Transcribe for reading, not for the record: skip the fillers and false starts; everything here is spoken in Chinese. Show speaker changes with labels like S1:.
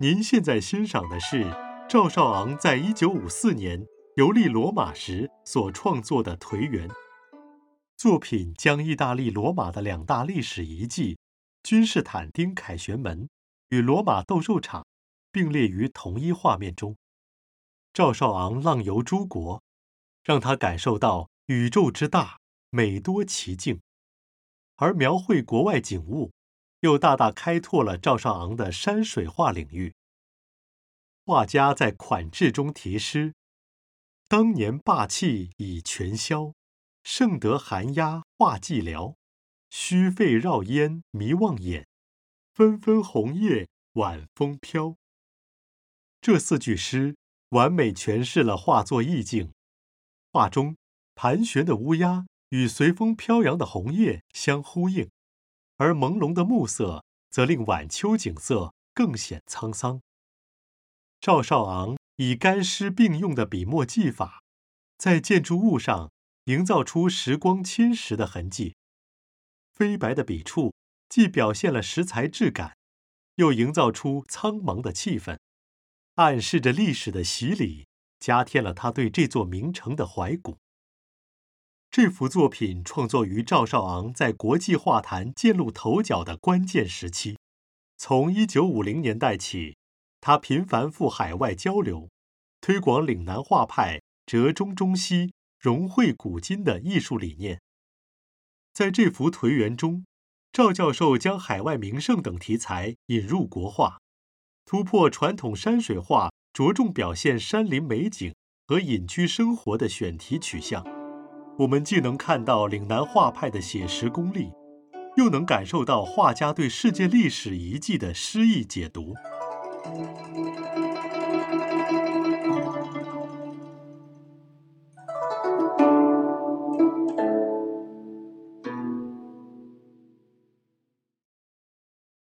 S1: 您现在欣赏的是赵少昂在1954年游历罗马时所创作的颓垣作品，将意大利罗马的两大历史遗迹君士坦丁凯旋门与罗马斗兽场并列于同一画面中。赵少昂浪游诸国，让他感受到宇宙之大，美多奇境；而描绘国外景物，又大大开拓了赵少昂的山水画领域。画家在款志中题诗：当年霸气已全消，盛德寒鸦画寂寥，虚费绕烟迷望眼，纷纷红叶晚风飘。这4句诗完美诠释了画作意境。画中盘旋的乌鸦与随风飘扬的红叶相呼应，而朦胧的暮色则令晚秋景色更显沧桑。赵少昂以干湿并用的笔墨技法，在建筑物上营造出时光侵蚀的痕迹。飞白的笔触既表现了石材质感，又营造出苍茫的气氛，暗示着历史的洗礼，加添了他对这座名城的怀古。这幅作品创作于赵少昂在国际画坛崭露头角的关键时期。从1950年代起，他频繁赴海外交流，推广岭南画派折中中西、融会古今的艺术理念。在这幅颓垣中，赵教授将海外名胜等题材引入国画，突破传统山水画着重表现山林美景和隐居生活的选题取向。我们既能看到岭南画派的写实功力，又能感受到画家对世界历史遗迹的诗意解读。